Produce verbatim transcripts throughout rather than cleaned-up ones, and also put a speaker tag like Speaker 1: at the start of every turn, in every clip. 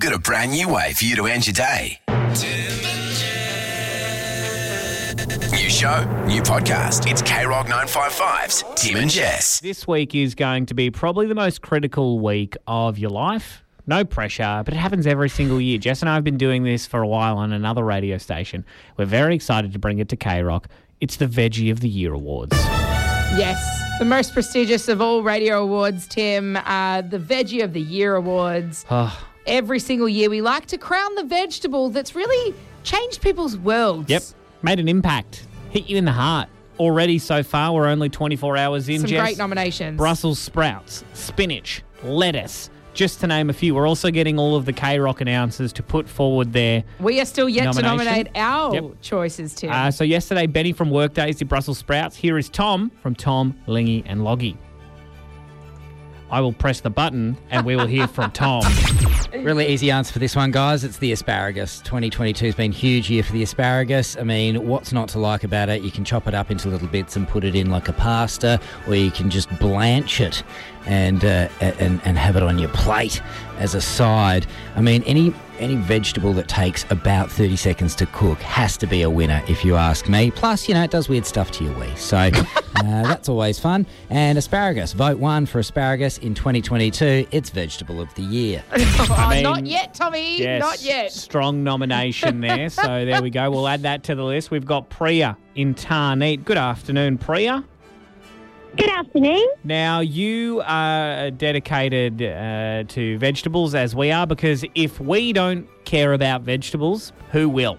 Speaker 1: got a brand new way for you to end your day. New show, new podcast. It's K Rock nine fifty-five's Tim and Jess.
Speaker 2: This week is going to be probably the most critical week of your life. No pressure, but it happens every single year. Jess and I have been doing this for a while on another radio station. We're very excited to bring it to K Rock. It's the Veggie of the Year Awards.
Speaker 3: Yes, the most prestigious of all radio awards, Tim. Uh, the Veggie of the Year Awards.
Speaker 2: Oh.
Speaker 3: Every single year we like to crown the vegetable that's really changed people's worlds.
Speaker 2: Yep, made an impact. Hit you in the heart. Already so far, we're only twenty-four hours in,
Speaker 3: Some
Speaker 2: Jess.
Speaker 3: great nominations.
Speaker 2: Brussels sprouts, spinach, lettuce, just to name a few. We're also getting all of the K-Rock announcers to put forward their
Speaker 3: We are still yet
Speaker 2: nomination.
Speaker 3: to nominate our
Speaker 2: Yep.
Speaker 3: choices, Tim.
Speaker 2: Uh, so yesterday, Benny from Workdays did Brussels sprouts. Here is Tom from Tom, Lingy and Loggy. I will press the button and we will hear from Tom.
Speaker 4: Really easy answer for this one, guys. It's the asparagus. twenty twenty-two has been a huge year for the asparagus. I mean, what's not to like about it? You can chop it up into little bits and put it in like a pasta, or you can just blanch it and uh, and and have it on your plate as a side. I mean, any any vegetable that takes about thirty seconds to cook has to be a winner, if you ask me. Plus, you know, it does weird stuff to your wee, so uh, that's always fun. And asparagus, vote one for asparagus in twenty twenty-two. It's vegetable of the year.
Speaker 3: oh,
Speaker 2: mean,
Speaker 3: not yet, Tommy.
Speaker 2: Yes,
Speaker 3: Not yet.
Speaker 2: strong nomination there. So there we go. We'll add that to the list. We've got Priya in Tarneet. Good afternoon, Priya.
Speaker 5: Good afternoon.
Speaker 2: Now, you are dedicated uh, to vegetables as we are, because if we don't care about vegetables, who will?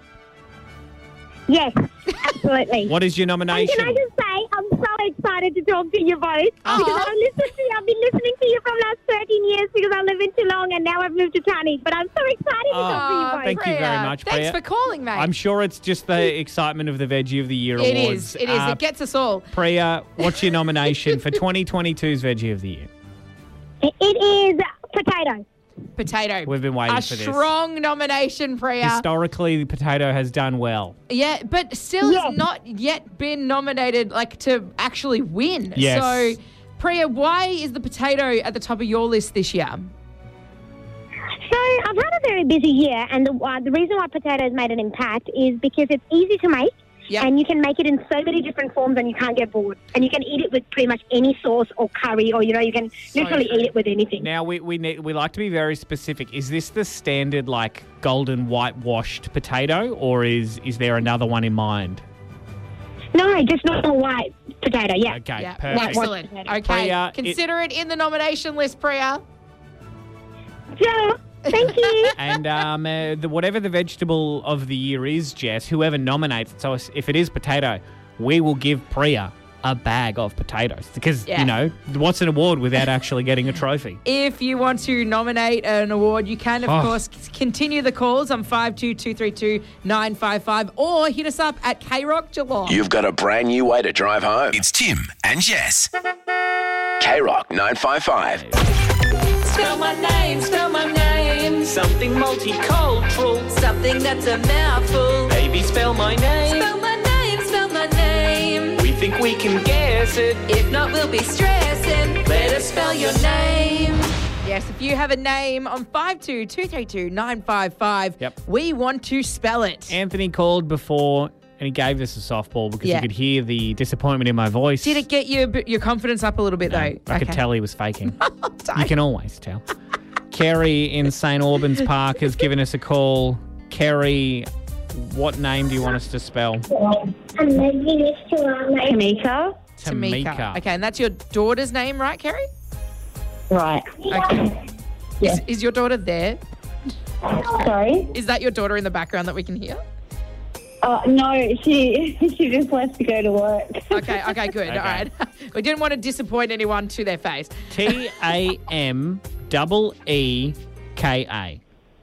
Speaker 5: Yes, absolutely.
Speaker 2: What is your
Speaker 5: And
Speaker 2: nomination?
Speaker 5: can I just say, I'm so excited to talk to you both
Speaker 3: Aw.
Speaker 5: because I've listened to you. I've been listening to you from last thirteen years because I live in Geelong and now I've moved to Tarneet. But I'm so excited to talk to you
Speaker 3: Aw,
Speaker 5: both.
Speaker 2: thank you very
Speaker 3: Priya,
Speaker 2: much,
Speaker 3: Thanks
Speaker 2: Priya.
Speaker 3: for calling, mate.
Speaker 2: I'm sure it's just the excitement of the Veggie of the Year
Speaker 3: It
Speaker 2: Awards.
Speaker 3: is. It is.
Speaker 2: Uh,
Speaker 3: It gets us all.
Speaker 2: Priya, what's your nomination for twenty twenty-two's Veggie of the Year?
Speaker 5: It is potato.
Speaker 3: Potato.
Speaker 2: We've been waiting
Speaker 3: A
Speaker 2: for this.
Speaker 3: strong nomination, Priya.
Speaker 2: Historically, the potato has done well.
Speaker 3: Yeah, but still
Speaker 5: Yes.
Speaker 3: it's not yet been nominated like to actually win.
Speaker 2: Yes.
Speaker 3: So, Priya, why is the potato at the top of your list this year?
Speaker 5: So I've had a very busy year, and the, uh, the reason why potatoes made an impact is because it's easy to make.
Speaker 3: Yep.
Speaker 5: And you can make it in so many different forms and you can't get bored. And you can eat it with pretty much any sauce or curry or, you know, you can literally
Speaker 3: true.
Speaker 5: eat it with anything.
Speaker 2: Now, we we need, we like to be very specific. Is this the standard, like, golden whitewashed potato, or is, is there another one in mind?
Speaker 5: No, just normal white potato, yeah.
Speaker 2: Okay,
Speaker 3: Yeah,
Speaker 2: perfect.
Speaker 3: excellent. Okay,
Speaker 2: Priya,
Speaker 3: consider it, in the nomination list, Priya.
Speaker 5: So, thank you.
Speaker 2: And um, uh, the, whatever the vegetable of the year is, Jess, whoever nominates it, so if it is potato, we will give Priya a bag of potatoes. Because,
Speaker 3: Yeah.
Speaker 2: you know, what's an award without actually getting a trophy?
Speaker 3: If you want to nominate an award, you can, of
Speaker 2: Oh.
Speaker 3: course, c- continue the calls on five two two three two nine five five or hit us up at K Rock Geelong.
Speaker 1: You've got a brand new way to drive home. It's Tim and Jess. K Rock nine fifty-five.
Speaker 6: Spell my name, spell my name. Something multicultural, something that's a mouthful. Baby, spell my name. Spell my name, spell my name. We think we can guess it. If not, we'll be stressing. Let us spell your name.
Speaker 3: Yes, if you have a name on five two two three two nine five five,
Speaker 2: Yep.
Speaker 3: we want to spell it.
Speaker 2: Anthony called before and he gave us a softball because
Speaker 3: Yeah.
Speaker 2: he could hear the disappointment in my voice.
Speaker 3: Did it get your your confidence up a little bit,
Speaker 2: No,
Speaker 3: though?
Speaker 2: I could
Speaker 3: Okay.
Speaker 2: tell he was faking. You can always tell. Kerry in Saint Albans Park has given us a call. Kerry, what name do you want us to spell?
Speaker 5: Tamika.
Speaker 3: Tamika. Okay, and that's your daughter's name, right, Kerry?
Speaker 5: Right.
Speaker 3: Okay. Is, is your daughter there?
Speaker 5: Sorry?
Speaker 3: Is that your daughter in the background that we can hear?
Speaker 5: Uh, no, she she just left to go to work.
Speaker 3: Okay, okay, good.
Speaker 2: Okay.
Speaker 3: All right. We didn't want to disappoint anyone to their face.
Speaker 2: T A M E E K A.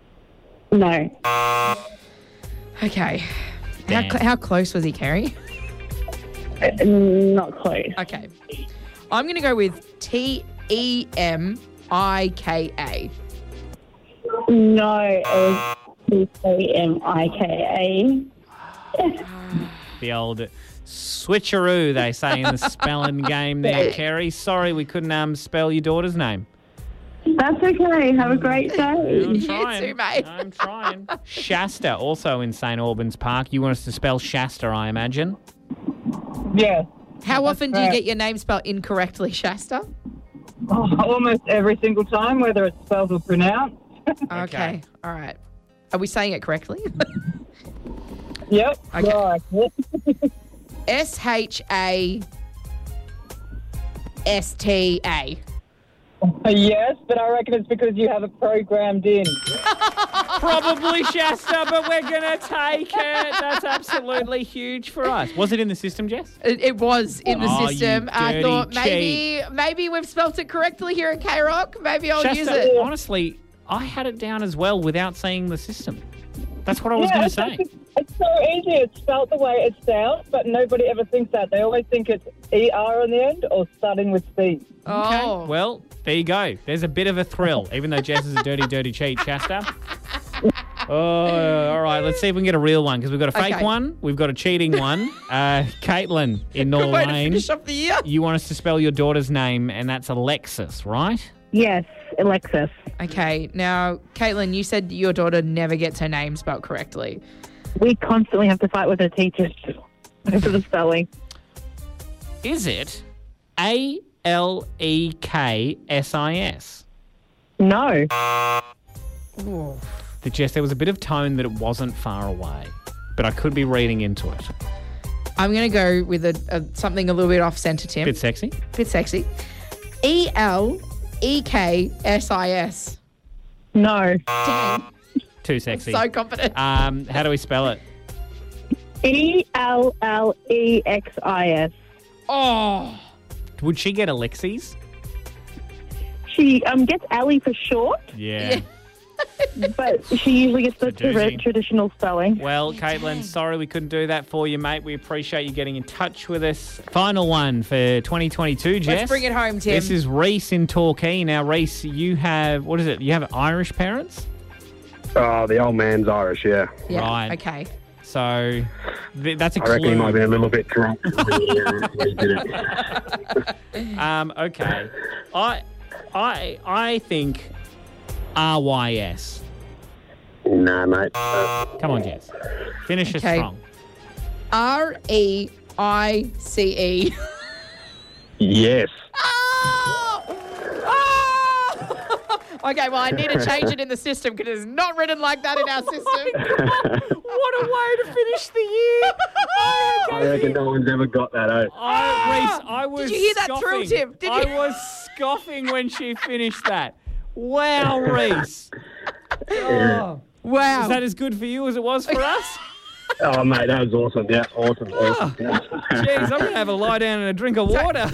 Speaker 5: No.
Speaker 3: Okay. How,
Speaker 2: Damn.
Speaker 3: cl- how close was he, Kerry?
Speaker 5: Uh, not close.
Speaker 3: Okay. I'm going to go with T E M I K A.
Speaker 5: No, it was T A M I K A.
Speaker 2: The old switcheroo, they say in the spelling game there, Kerry. Sorry we couldn't um, spell your daughter's name.
Speaker 7: That's okay. Have a great day.
Speaker 2: I'm
Speaker 3: You
Speaker 2: trying.
Speaker 3: too, mate.
Speaker 2: I'm trying. Shasta, also in Saint Albans Park. You want us to spell Shasta, I imagine?
Speaker 8: Yeah.
Speaker 3: How often do you
Speaker 8: right.
Speaker 3: get your name spelled incorrectly, Shasta?
Speaker 8: Oh, almost every single time, whether it's spelled or pronounced.
Speaker 3: Okay. All right. Are we saying it correctly?
Speaker 8: Yep.
Speaker 3: Okay.
Speaker 8: Right.
Speaker 3: S H A S T A.
Speaker 8: Yes, but I reckon it's because you have it programmed in.
Speaker 2: Probably Shasta, but we're going to take it. That's absolutely huge for us. Was it in the system, Jess?
Speaker 3: It, it was in the
Speaker 2: Oh, you
Speaker 3: system. I
Speaker 2: dirty
Speaker 3: thought maybe maybe we've spelt it correctly here at K Rock. Maybe I'll use
Speaker 2: Shasta,
Speaker 3: it.
Speaker 2: honestly, I had it down as well without seeing the system. That's what I was
Speaker 8: Yeah,
Speaker 2: going to
Speaker 8: it's-
Speaker 2: say.
Speaker 8: It's so easy. It's spelled the way it sounds, but nobody ever thinks that. They always think it's E R on the end or starting with C.
Speaker 2: Okay.
Speaker 3: Oh.
Speaker 2: Well, there you go. There's a bit of a thrill, even though Jess is a dirty, dirty cheat, Shasta. Oh, all right. Let's see if we can get a real one because we've got a fake
Speaker 3: Okay.
Speaker 2: one. We've got a cheating one. Uh, Caitlin in
Speaker 3: Good way to
Speaker 2: Norlane.
Speaker 3: finish off the year.
Speaker 2: You want us to spell your daughter's name, and that's Alexis, right?
Speaker 7: Yes, Alexis.
Speaker 3: Okay, now, Caitlin, you said your daughter never gets her name spelled correctly.
Speaker 7: We constantly have to fight with her teachers over the spelling.
Speaker 2: Is it A L E K S I S?
Speaker 7: No.
Speaker 2: The Jess, there was a bit of tone that it wasn't far away, but I could be reading into it.
Speaker 3: I'm going to go with a, a something a little bit off centre, Tim.
Speaker 2: Bit sexy.
Speaker 3: Bit sexy. E L E K S I S.
Speaker 7: No.
Speaker 3: Dang.
Speaker 2: Too sexy.
Speaker 3: So confident.
Speaker 2: Um, how do we spell it?
Speaker 7: E L L E X I S.
Speaker 3: Oh.
Speaker 2: Would she get Alexis?
Speaker 7: She um gets Ellie for short,
Speaker 2: Yeah.
Speaker 7: but she usually gets the
Speaker 2: It's a doozy.
Speaker 7: tra- traditional spelling.
Speaker 2: Well, Caitlin, sorry we couldn't do that for you, mate. We appreciate you getting in touch with us. Final one for twenty twenty-two, Jess.
Speaker 3: Let's bring it home, Tim.
Speaker 2: This is Reese in Torquay. Now, Reese, you have, what is it? You have Irish parents?
Speaker 9: Oh, the old man's Irish, yeah.
Speaker 3: Yeah,
Speaker 2: Right.
Speaker 3: okay.
Speaker 2: So th- that's a
Speaker 9: I reckon
Speaker 2: clue.
Speaker 9: he might have been a little bit drunk when he, uh, when he did it.
Speaker 2: Um, okay. I, I, I think R Y S.
Speaker 9: Nah, mate. Uh,
Speaker 2: Come on, Jess. Finish
Speaker 3: Okay.
Speaker 2: it strong.
Speaker 3: R E I C E.
Speaker 9: yes.
Speaker 3: Oh! Oh! Okay, well, I need to change it in the system because it's not written like that in our system.
Speaker 2: What a way to finish the year. I,
Speaker 9: I reckon no one's ever got that, eh?
Speaker 2: I, Reese, I was
Speaker 3: you hear that
Speaker 2: scoffing.
Speaker 3: thrill, Tim? Did
Speaker 2: I
Speaker 3: you?
Speaker 2: was scoffing when she finished that. Wow, Reese. Oh.
Speaker 3: Wow.
Speaker 2: Is that as good for you as it was for us?
Speaker 9: Oh, mate, that was awesome. Yeah, awesome. awesome. Yeah.
Speaker 2: Jeez, I'm going to have a lie down and a drink of water.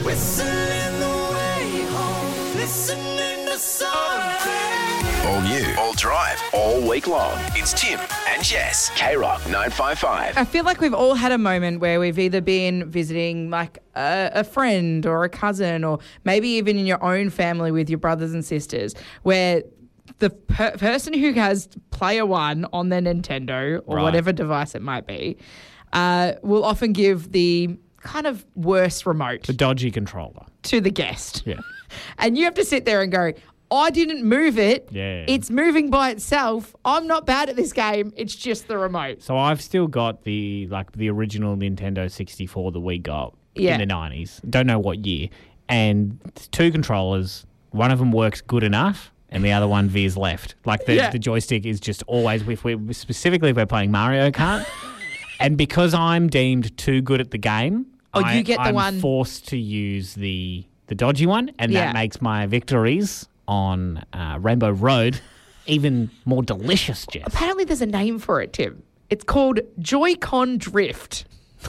Speaker 1: All new, all drive, all week long. It's Tim and Jess. K Rock nine five five.
Speaker 3: I feel like we've all had a moment where we've either been visiting like a, a friend or a cousin or maybe even in your own family with your brothers and sisters where the per- person who has player one on their Nintendo or
Speaker 2: Right.
Speaker 3: whatever device it might be uh, will often give the kind of worst remote
Speaker 2: The dodgy controller.
Speaker 3: to the guest.
Speaker 2: Yeah.
Speaker 3: And you have to sit there and go, I didn't move it.
Speaker 2: Yeah.
Speaker 3: It's moving by itself. I'm not bad at this game. It's just the remote.
Speaker 2: So I've still got the like the original Nintendo sixty-four that we got
Speaker 3: Yeah.
Speaker 2: in the nineties. Don't know what year. And it's two controllers. One of them works good enough, and the other one veers left. Like the,
Speaker 3: Yeah.
Speaker 2: the joystick is just always if we specifically if we're playing Mario Kart. And because I'm deemed too good at the game,
Speaker 3: Oh,
Speaker 2: I,
Speaker 3: you get the
Speaker 2: I'm
Speaker 3: one-
Speaker 2: forced to use the the dodgy one, and
Speaker 3: Yeah.
Speaker 2: that makes my victories on uh, Rainbow Road even more delicious, Jess.
Speaker 3: Apparently there's a name for it, Tim. It's called Joy-Con Drift.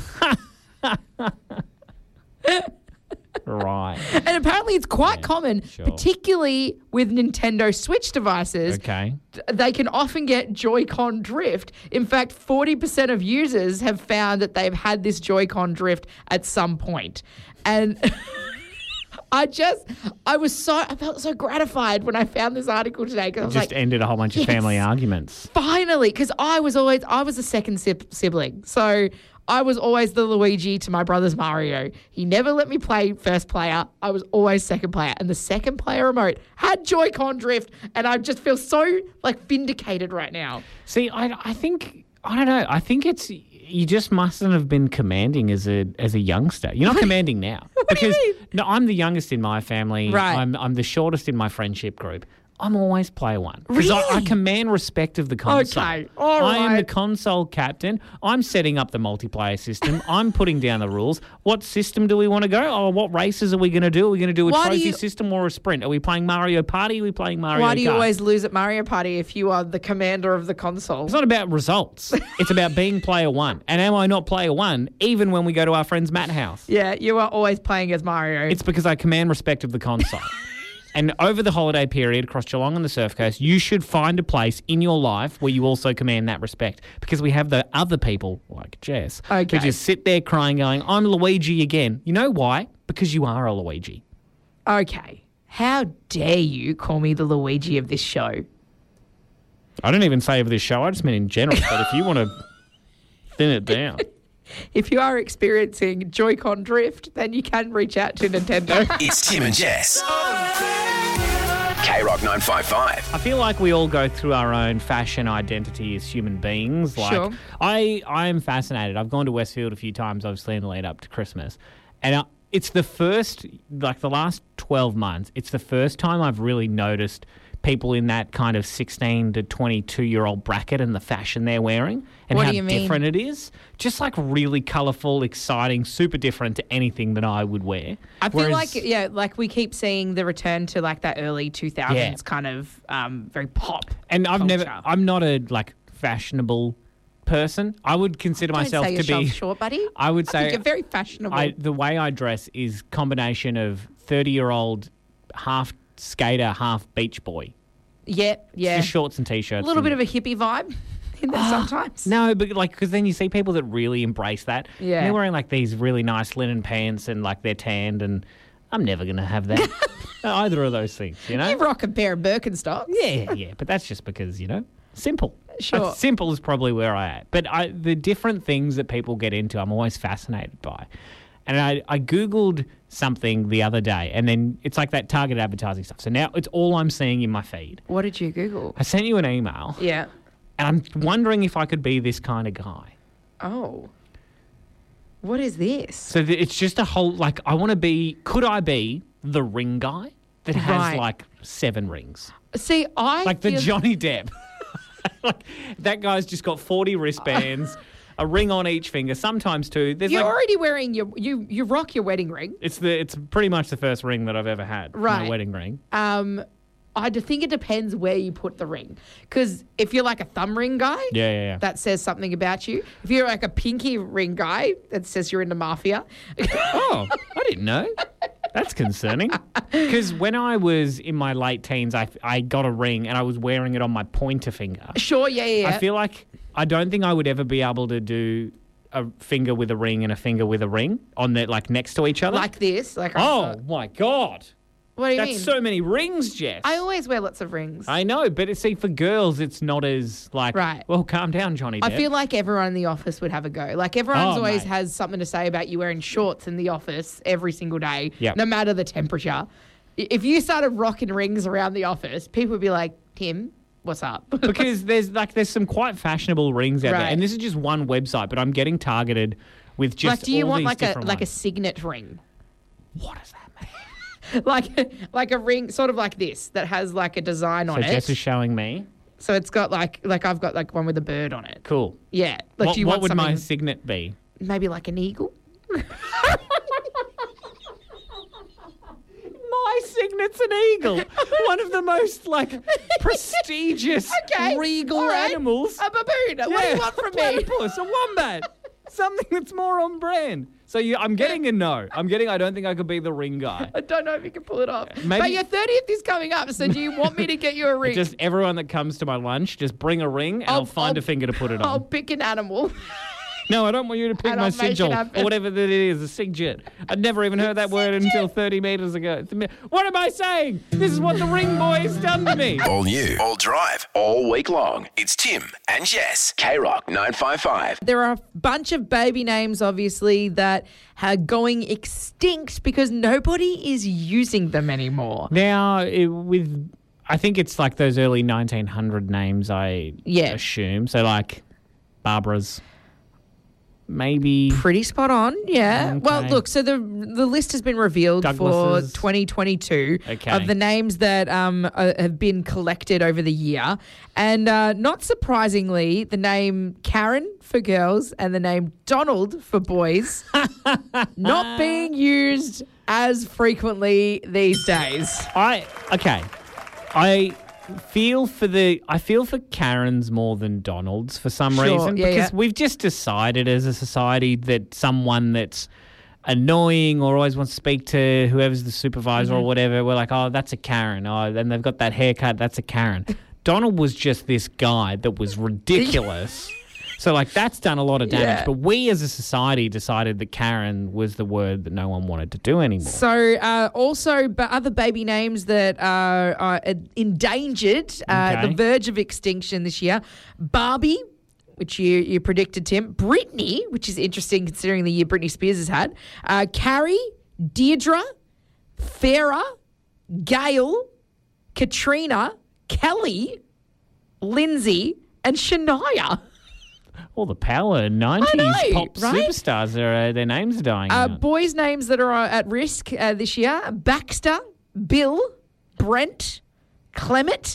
Speaker 2: Right.
Speaker 3: And apparently it's quite
Speaker 2: Yeah,
Speaker 3: common,
Speaker 2: sure.
Speaker 3: particularly with Nintendo Switch devices.
Speaker 2: Okay.
Speaker 3: They can often get Joy-Con drift. In fact, forty percent of users have found that they've had this Joy-Con drift at some point. And I just, I was so, I felt so gratified when I found this article today because I was
Speaker 2: Just
Speaker 3: like,
Speaker 2: ended a whole bunch of
Speaker 3: yes.
Speaker 2: family arguments.
Speaker 3: finally, because I was always, I was the second sib- sibling. So I was always the Luigi to my brother's Mario. He never let me play first player. I was always second player. And the second player remote had Joy-Con drift. And I just feel so like vindicated right now.
Speaker 2: See, I, I think, I don't know, I think it's, you just mustn't have been commanding as a as a youngster. You're not commanding now.
Speaker 3: What
Speaker 2: because,
Speaker 3: do you mean?
Speaker 2: No, I'm the youngest in my family.
Speaker 3: Right.
Speaker 2: I'm, I'm the shortest in my friendship group. I'm always player one. Because I, I
Speaker 3: Really?
Speaker 2: command respect of the console.
Speaker 3: Okay, all
Speaker 2: I am the
Speaker 3: right.
Speaker 2: console captain. I'm setting up the multiplayer system. I'm putting down the rules. What system do we want to go? Oh, what races are we going to do? Are we going to do a
Speaker 3: Why do
Speaker 2: trophy
Speaker 3: you-
Speaker 2: system or a sprint? Are we playing Mario Party? Are we playing Mario
Speaker 3: Why do you
Speaker 2: Kart?
Speaker 3: always lose at Mario Party if you are the commander of the console?
Speaker 2: It's not about results. It's about being player one. And am I not player one even when we go to our friend's Matt house?
Speaker 3: Yeah, you are always playing as Mario.
Speaker 2: It's because I command respect of the console. And over the holiday period across Geelong and the Surf Coast, you should find a place in your life where you also command that respect. Because we have the other people, like Jess,
Speaker 3: Okay.
Speaker 2: who just sit there crying, going, I'm Luigi again. You know why? Because you are a Luigi.
Speaker 3: Okay. How dare you call me the Luigi of this show?
Speaker 2: I don't even say of this show. I just mean in general. But if you want to thin it down.
Speaker 3: If you are experiencing Joy-Con drift, then you can reach out to Nintendo.
Speaker 1: It's Tim and Jess. K Rock nine five five.
Speaker 2: I feel like we all go through our own fashion identity as human beings. Like
Speaker 3: Sure.
Speaker 2: I, I am fascinated. I've gone to Westfield a few times, obviously, in the lead up to Christmas. And uh, it's the first, like the last twelve months, it's the first time I've really noticed people in that kind of sixteen to twenty-two-year-old bracket and the fashion they're wearing and
Speaker 3: What
Speaker 2: how
Speaker 3: do you mean?
Speaker 2: different it is. Just like really colourful, exciting, super different to anything that I would wear.
Speaker 3: I feel
Speaker 2: Whereas-
Speaker 3: like, yeah, like we keep seeing the return to like that early two thousands
Speaker 2: Yeah.
Speaker 3: kind of um, very pop.
Speaker 2: And I've never,
Speaker 3: culture.
Speaker 2: I'm not a like fashionable person. I would consider
Speaker 3: Don't
Speaker 2: myself
Speaker 3: say
Speaker 2: to
Speaker 3: yourself
Speaker 2: be
Speaker 3: short, buddy.
Speaker 2: I would
Speaker 3: I
Speaker 2: say
Speaker 3: think you're very fashionable.
Speaker 2: I, the way I dress is combination of thirty-year-old half skater, half beach boy.
Speaker 3: yeah, yeah.
Speaker 2: Just shorts and t-shirts.
Speaker 3: A little
Speaker 2: and-
Speaker 3: bit of a hippie vibe in there sometimes.
Speaker 2: No, but like, because then you see people that really embrace that.
Speaker 3: Yeah.
Speaker 2: And they're wearing like these really nice linen pants and like they're tanned, and I'm never going to have that. Either of those things, you know?
Speaker 3: You rock a pair of Birkenstocks.
Speaker 2: Yeah, yeah, but that's just because, you know, simple.
Speaker 3: Sure.
Speaker 2: That's simple is probably where I am. But I, the different things that people get into, I'm always fascinated by. And I, I Googled something the other day, and then it's like that targeted advertising stuff. So now it's all I'm seeing in my feed.
Speaker 3: What did you Google?
Speaker 2: I sent you an email,
Speaker 3: Yeah.
Speaker 2: and I'm wondering if I could be this kind of guy.
Speaker 3: Oh. What is this?
Speaker 2: So th- it's just a whole, like, I want to be, could I be the ring guy that has
Speaker 3: Right.
Speaker 2: like seven rings?
Speaker 3: See, I
Speaker 2: Like the
Speaker 3: feel-
Speaker 2: Johnny Depp. Like, that guy's just got forty wristbands, a ring on each finger, sometimes two. There's
Speaker 3: You're
Speaker 2: like,
Speaker 3: already wearing your you you rock your wedding ring.
Speaker 2: it's the it's pretty much the first ring that I've ever had.
Speaker 3: Right.
Speaker 2: My wedding ring.
Speaker 3: Um, I d- think it depends where you put the ring. Because if you're like a thumb ring guy,
Speaker 2: Yeah, yeah, yeah.
Speaker 3: that says something about you. If you're like a pinky ring guy, that says you're into mafia.
Speaker 2: Oh, I didn't know. That's concerning. Because when I was in my late teens, I, I got a ring and I was wearing it on my pointer finger.
Speaker 3: Sure, yeah, yeah.
Speaker 2: I feel like I don't think I would ever be able to do a finger with a ring and a finger with a ring on that, like next to each other.
Speaker 3: like this. Like
Speaker 2: oh my God.
Speaker 3: what do you
Speaker 2: That's
Speaker 3: mean?
Speaker 2: so many rings, Jess.
Speaker 3: I always wear lots of rings.
Speaker 2: I know, but it, see, for girls, it's not as like,
Speaker 3: Right.
Speaker 2: well, calm down, Johnny
Speaker 3: I
Speaker 2: Depp.
Speaker 3: feel like everyone in the office would have a go. Like everyone's
Speaker 2: Oh,
Speaker 3: always
Speaker 2: mate.
Speaker 3: has something to say about you wearing shorts in the office every single day,
Speaker 2: Yep.
Speaker 3: no matter the temperature. I- If you started rocking rings around the office, people would be like, Tim, what's up?
Speaker 2: because there's like there's some quite fashionable rings out there,
Speaker 3: Right.
Speaker 2: and this is just one website, but I'm getting targeted with just
Speaker 3: like, do you
Speaker 2: all
Speaker 3: want
Speaker 2: these
Speaker 3: like a
Speaker 2: different
Speaker 3: like a
Speaker 2: ones.
Speaker 3: signet ring?
Speaker 2: What does that mean?
Speaker 3: like like a ring sort of like this that has like a design
Speaker 2: So
Speaker 3: on
Speaker 2: Jess
Speaker 3: it.
Speaker 2: is showing me.
Speaker 3: So it's got like like I've got like one with a bird on it.
Speaker 2: Cool.
Speaker 3: Yeah. Like
Speaker 2: what
Speaker 3: do you
Speaker 2: what
Speaker 3: want
Speaker 2: would
Speaker 3: something
Speaker 2: my signet be?
Speaker 3: maybe like an eagle?
Speaker 2: My signet's an eagle. One of the most like prestigious
Speaker 3: Okay,
Speaker 2: regal
Speaker 3: all right.
Speaker 2: animals.
Speaker 3: A baboon. What do
Speaker 2: Yeah,
Speaker 3: you want from
Speaker 2: a
Speaker 3: me?
Speaker 2: platypus, a wombat. Something that's more on brand. So you, I'm getting a no. I'm getting. I don't think I could be the ring guy.
Speaker 3: I don't know if you can pull it off.
Speaker 2: Maybe-
Speaker 3: But your thirtieth is coming up, so do you want me to get you a ring?
Speaker 2: Just everyone that comes to my lunch, just bring a ring, and I'll,
Speaker 3: I'll-
Speaker 2: find
Speaker 3: I'll-
Speaker 2: a finger to put it
Speaker 3: I'll
Speaker 2: on.
Speaker 3: pick an animal.
Speaker 2: No, I don't want you to pick
Speaker 3: And
Speaker 2: my
Speaker 3: I'll make it
Speaker 2: sigil
Speaker 3: happen.
Speaker 2: or whatever that it is, a sigjet. I'd never even heard that word until thirty metres ago. It's a mi- What am I saying? This is what the ring boy's done to me.
Speaker 1: All new, all drive, all week long. It's Tim and Jess. K-Rock nine five five.
Speaker 3: There are a bunch of baby names, obviously, that are going extinct because nobody is using them anymore.
Speaker 2: Now, it, with, I think it's like those early nineteen hundred names, I
Speaker 3: Yeah.
Speaker 2: assume. So like Barbara's, maybe.
Speaker 3: Pretty spot on, yeah.
Speaker 2: Okay.
Speaker 3: Well, look, so the the list has been revealed
Speaker 2: Douglas's.
Speaker 3: for twenty twenty-two
Speaker 2: Okay.
Speaker 3: of the names that um uh, have been collected over the year. And uh, not surprisingly, the name Karen for girls and the name Donald for boys not being used as frequently these days.
Speaker 2: I okay. I feel for the I feel for Karen's more than Donald's for some
Speaker 3: Sure,
Speaker 2: reason
Speaker 3: yeah,
Speaker 2: because
Speaker 3: yeah.
Speaker 2: we've just decided as a society that someone that's annoying or always wants to speak to whoever's the supervisor
Speaker 3: Mm-hmm.
Speaker 2: or whatever, we're like, oh, that's a Karen. Oh, then they've got that haircut, that's a Karen. Donald was just this guy that was ridiculous. So, like, that's done a lot of damage.
Speaker 3: Yeah.
Speaker 2: But we as a society decided that Karen was the word that no one wanted to do anymore.
Speaker 3: So, uh, also, but other baby names that are, are endangered, uh,
Speaker 2: Okay.
Speaker 3: the verge of extinction this year. Barbie, which you, you predicted, Tim. Britney, which is interesting considering the year Britney Spears has had. Uh, Carrie, Deirdre, Farah, Gail, Katrina, Kelly, Lindsay, and Shania.
Speaker 2: All the power nineties
Speaker 3: know,
Speaker 2: pop
Speaker 3: right?
Speaker 2: superstars, are, uh, their names are dying
Speaker 3: Uh,
Speaker 2: out.
Speaker 3: boys' names that are uh, at risk uh, this year: Baxter, Bill, Brent, Clement,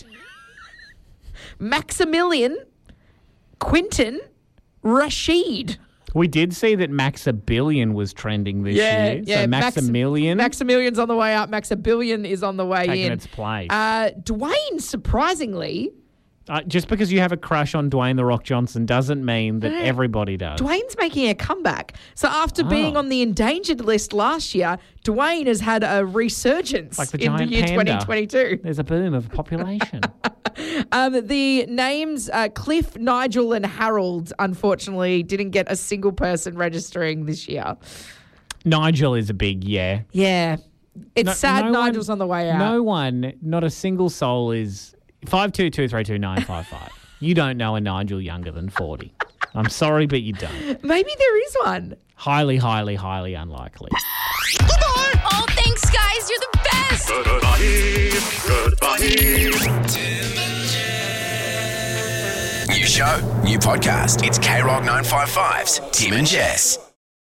Speaker 3: Maximilian, Quinton, Rashid.
Speaker 2: We did see that Maximilian was trending this year. So
Speaker 3: Max-
Speaker 2: Maximilian
Speaker 3: Maximilian's on the way up. Maximilian is on the way
Speaker 2: taking
Speaker 3: in.
Speaker 2: its place.
Speaker 3: Uh, Dwayne, surprisingly,
Speaker 2: Uh, just because you have a crush on Dwayne The Rock Johnson doesn't mean that
Speaker 3: No.
Speaker 2: everybody does.
Speaker 3: Dwayne's making a comeback. So after
Speaker 2: Oh.
Speaker 3: being on the endangered list last year, Dwayne has had a resurgence
Speaker 2: Like the
Speaker 3: in the
Speaker 2: giant
Speaker 3: year
Speaker 2: panda.
Speaker 3: twenty twenty-two.
Speaker 2: There's a boom of population.
Speaker 3: Um, the names uh, Cliff, Nigel, and Harold, unfortunately, didn't get a single person registering this year.
Speaker 2: Nigel is a big yeah.
Speaker 3: Yeah. It's
Speaker 2: No-
Speaker 3: sad
Speaker 2: no one-
Speaker 3: Nigel's on the way out.
Speaker 2: No one, not a single soul is five two two three two nine five five. You don't know a Nigel younger than forty. I'm sorry, but you don't.
Speaker 3: Maybe there is one.
Speaker 2: Highly, highly, highly unlikely.
Speaker 10: Oh, thanks, guys. You're the best.
Speaker 1: New show, new podcast. It's K-Rock nine five five's Tim and Jess.